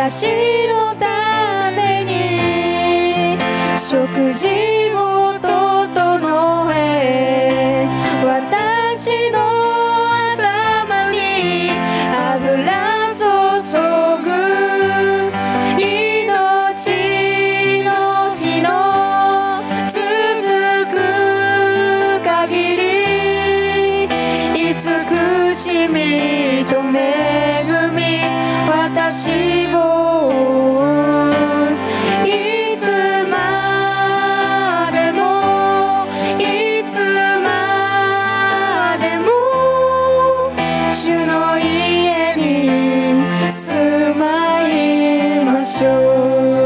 私のために食事を整え、私の頭に油注ぐ。命の日の続く限り、慈しみと恵み、私をいつまでもいつまでも主の家に住まいましょう。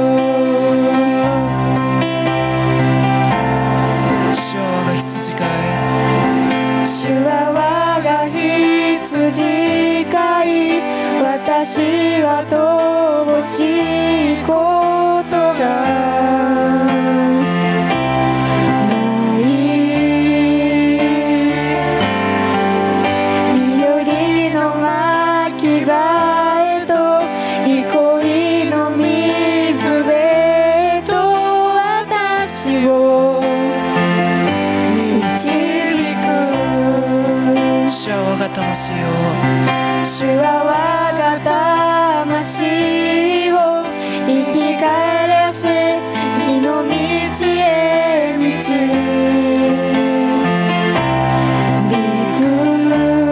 主は我が羊飼い、 主は我が羊飼い、私は乏しいことがない。緑の牧場へと憩いの水辺へと私を導く。 主は我が魂を、 主は我が魂を生き返らせ、義の道へ導く。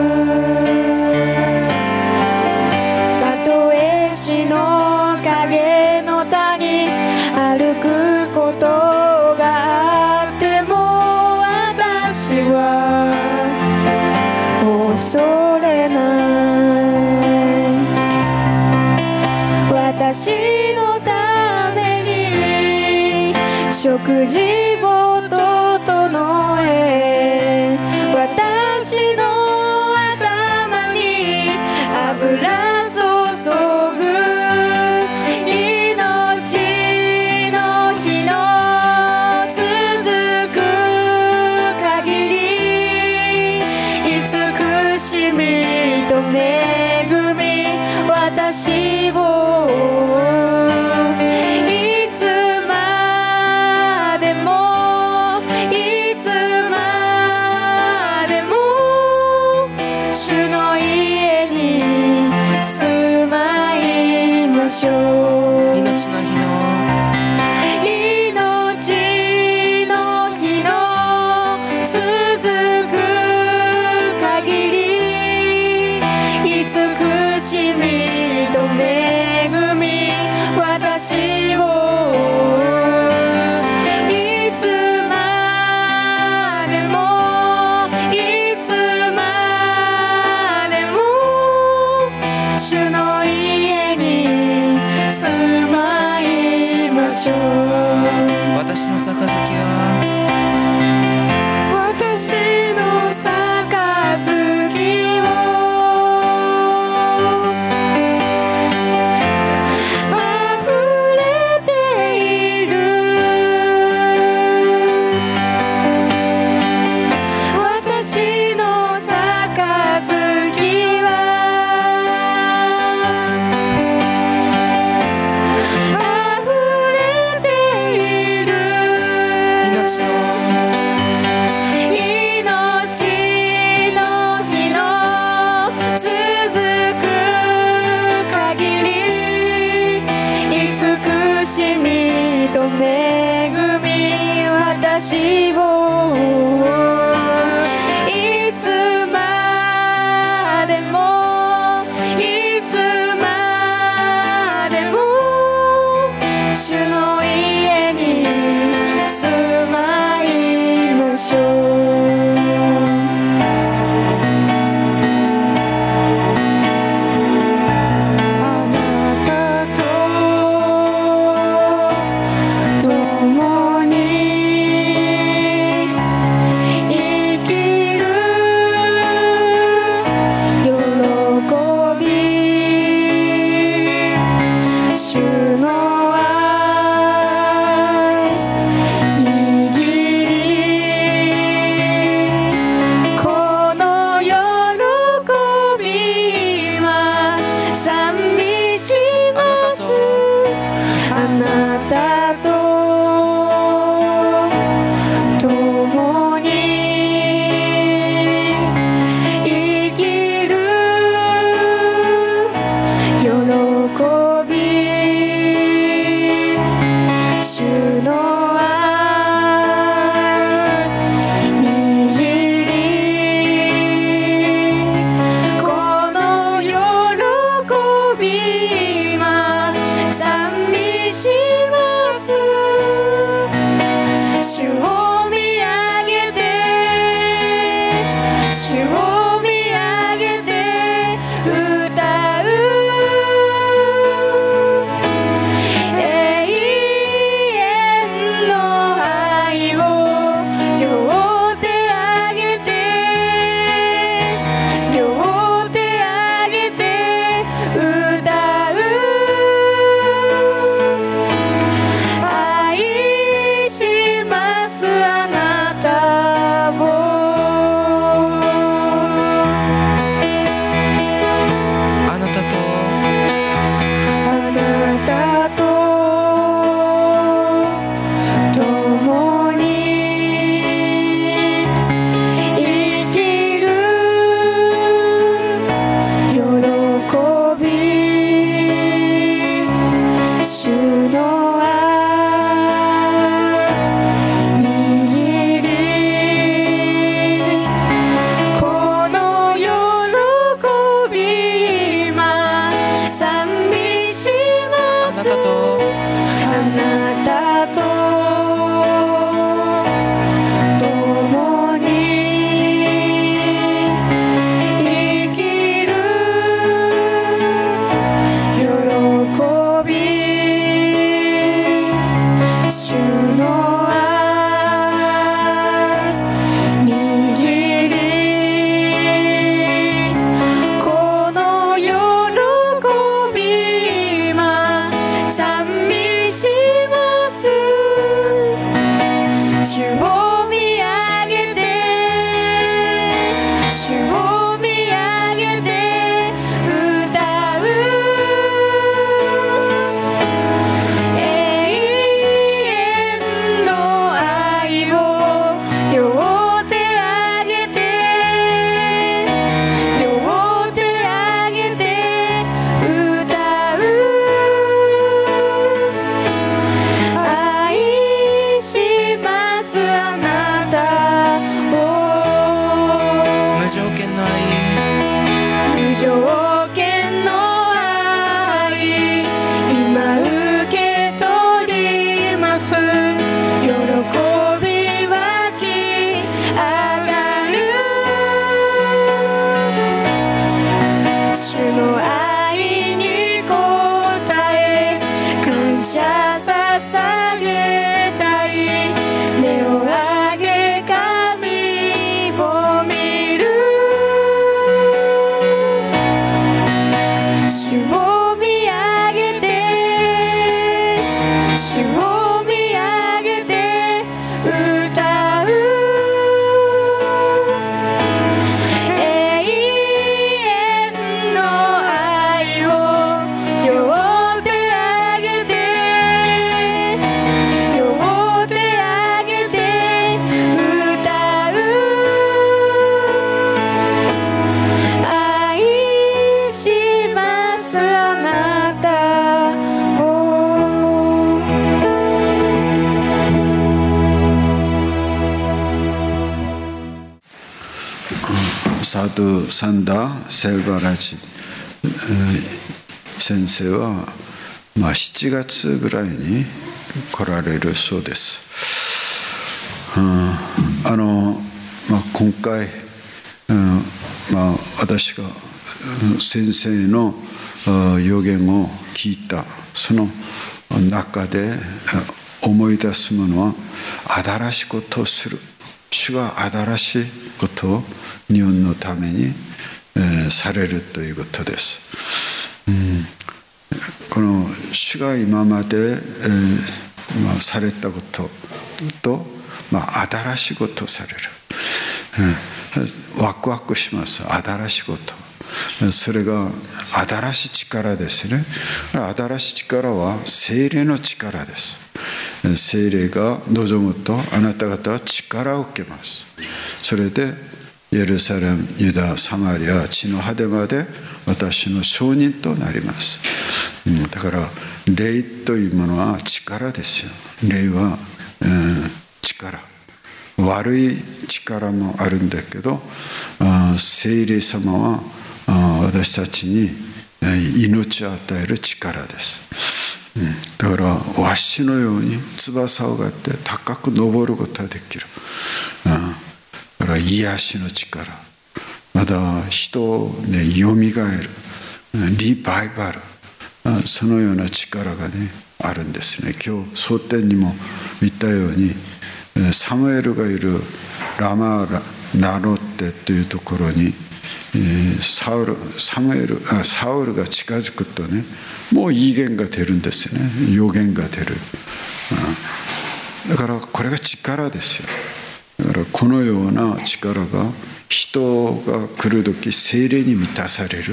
たとえ死の影の谷歩くことがあっても、私は恐れない。私のために食事を整え、私の頭に油注ぐ。命の日の続く限り、慈しみと恵み、私をいつまでもいつまでも主の家に住まいましょう。 命の日の命の日の続く限り、慈しみと恵み、私をいつまでもいつまでも主の家に住サドゥ・サンダ・セルバラジ先生は、7月ぐらいに来られるそうです。今回、私が先生の予言を聞いたその中で思い出すものは、新しいことをする、主が新しいことを日本のために、されるということです。この主が今まで、されたことと、新しいことをされる、ワクワクします。新しいこと、それが新しい力ですね。新しい力は聖霊の力です。聖霊が望むとあなた方は力を受けます。それでエルサレム、ユダ、サマリア、地の果てまで私の証人となります。だから霊というものは力ですよ。霊は、力、悪い力もあるんだけど、聖霊様は私たちに命を与える力です。だからワシのように翼をがって高く登ることができる。だから癒しの力、 また人をねよみがえるリバイバル、そのような力がねあるんですね。今日蒼天にも言ったように、サムエルがいるラマナロテというところにサウルが近づくとね、もう異言が出るんですよね。予言が出る。だからこれが力ですよ。だからこのような力が人が来る時聖霊に満たされる。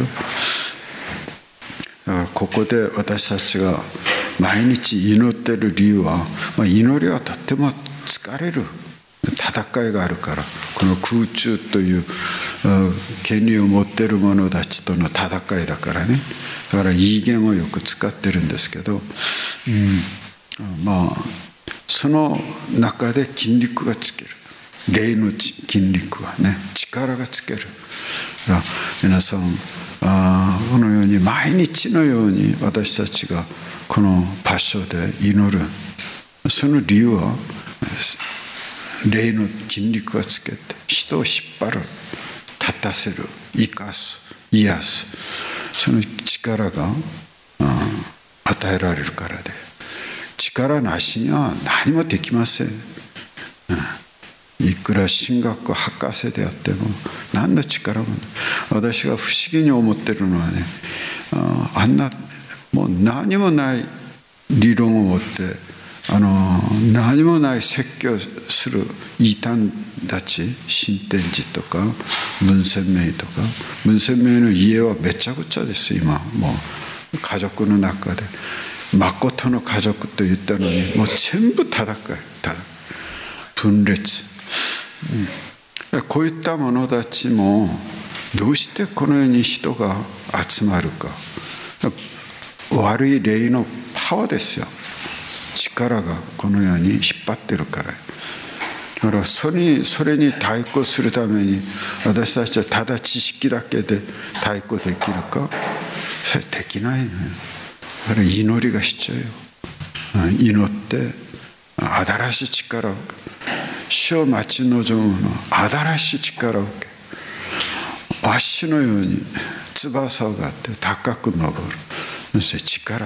だからここで私たちが毎日祈っている理由は、祈りはとっても疲れる戦いがあるから、この空中という権利を持っている者たちとの戦いだからね。だからいい言をよく使ってるんですけど、その中で筋肉がつける、霊の筋肉はね力がつける。だから皆さんこのように毎日のように私たちがこの場所で祈る、その理由は霊の筋肉がつけて人を引っ張る、立たせる、生かす、癒す、その力が与えられるからで、力なしには何もできません。いくら神学博士であっても何の力もない。私が不思議に思ってるのはね、あんなもう何もない理論を持って何もない説教する異端たち、新天寺とか文鮮明とか、文鮮明の家はめちゃくちゃです今。もう家族の中で誠の家族と言ったのにもう全部戦い、分裂、こういった者たちもどうしてこのように人が集まるか。悪い霊のパワーですよ。力がこのように引っ張ってるから。だからそれに対抗するために私たちはただ知識だけで対抗できるか、それできないね。だから祈りが必要よ。祈って新しい力を受け、主を待ち望むの新しい力を受け、足のように翼をがあって高く登る。そして力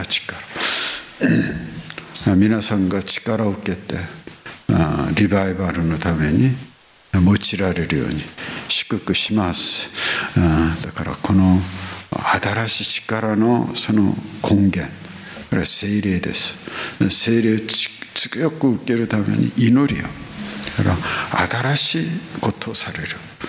皆さんが力を受けてリバイバルのために用いられるように祝福します。だからこの新しい力のその根源、これは聖霊です。聖霊を強く受けるために祈りを、だから新しいことをされる、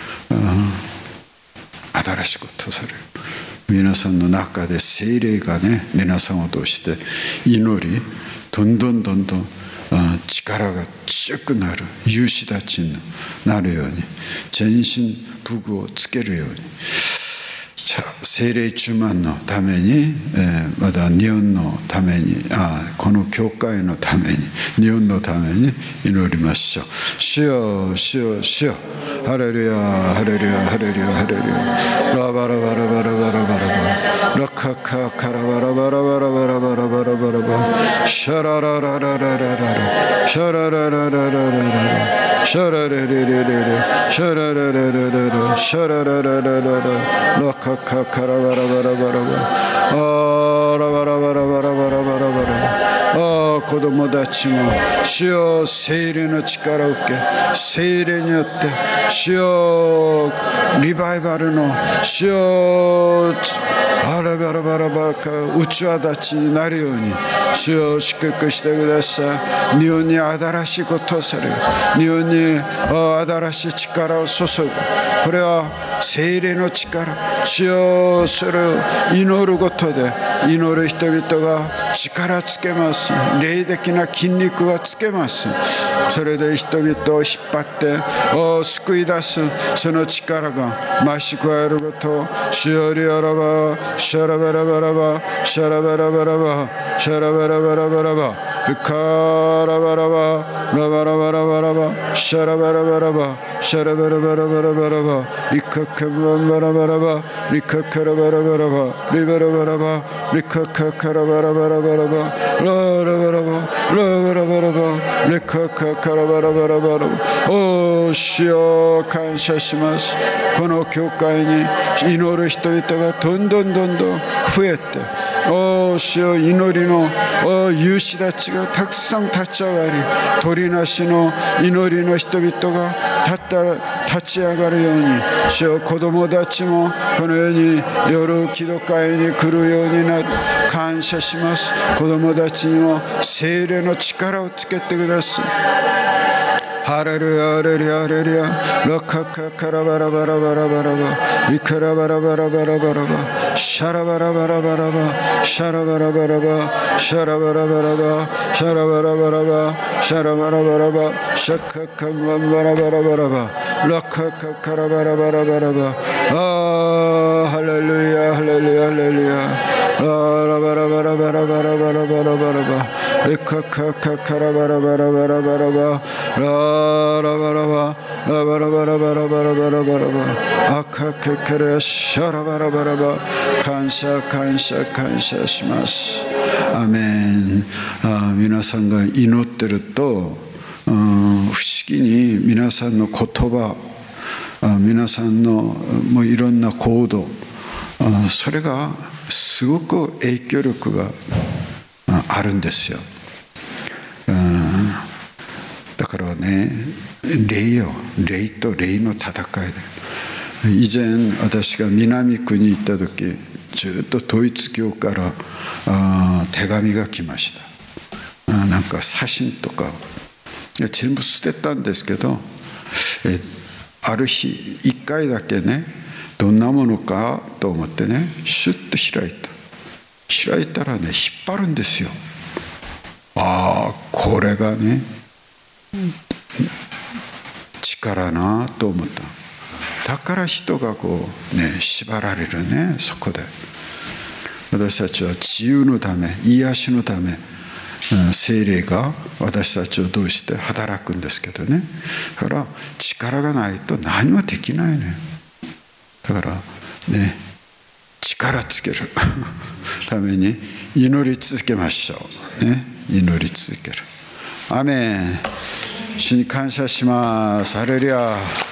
新しいことをされる。皆さんの中で聖霊がね、皆さんを通して祈り、どんどん力が強くなる、勇士たちになるように、全身武具をつけるように、聖霊充満のために、また日本のために、この教会のために、日本のために祈りましょう。主よ主よ主よ、ハレルヤハレルヤハレルヤハレルヤ、ラバラバラバラバラバラバラ、ラカカカラバラバラバラバラバラバラバラバラ、シャラララララララ、シャラララララララ、シャラレレレレレ、シャララララララ、シャララララララ、ラカカカラバラバラバラバラ、ラバラバラバラバラバラバラ、子供たちも主よ聖霊の力を受け、聖霊によって主よリバイバルの主よバラバラバラバラか器立ちになるように主よ祝福してください。日本に新しいことをされる、日本に新しい力を注ぐ、これは聖霊の力、主よそれを祈ることで祈る人々が力つけます。霊的な筋肉がつけます。それで人々を引っ張って救い出す、その力が増し加えることを主よりあらばシャラバラバラバシャラバラバラバシャラバラバラバラバリカラバラバラバラバラバラバシャラバラバラバシャラバラバラバラバラバリカカバンバラバラバリカカラバラバラバリバラバラバリカカカラバラバラバラバララバラバラバラバラバリカカカラバラバラバラバおー主よ感謝します。この教会に祈る人々がどんどん増えて、おー主よ祈りの勇士たちがたくさん立ち上がり、鳥なしの祈りの人々が立ち上がるように、主よ子供たちもこのように夜祈祷会に来るようになる。感謝します。子供たちにも聖霊の力をつけてください。ハレルヤハレルヤハレルヤラカカカラバラバラバラバラバイカラバラバラバラバラバシャラバラバラバラバシャラバラバラバシャラバラバラバシャラバラバラバシャラバラバラバシャカカンバンバラバラバラバラカカカラバラバラバラバハレルヤハレルヤハレルヤラバラバラバラバラバラバラバラバレカカカカラバラバラバラバラバララバラバラバラバラバラバラバラバラバ赤けけれシャラバラバラバ感謝感謝感謝します。アメン。皆さんが祈ってると不思議に皆さんの言葉皆さんのもういろんな行動それがすごく影響力があるんですよ。だからね、霊と霊の戦いで、以前私が南区に行った時、ずっと統一教から手紙が来ました。なんか写真とか全部捨てたんですけど、ある日1回だけね、どんなものかと思ってね、シュッと開いたらね、引っ張るんですよ。これがね力なと思った。だから人がこうね縛られるね。そこで私たちは自由のため、癒しのため、聖霊が私たちを通して働くんですけどね。だから力がないと何もできないね。だからね、力つけるために祈り続けましょうね。祈り続ける。アメン。主に感謝します。ハレルヤ。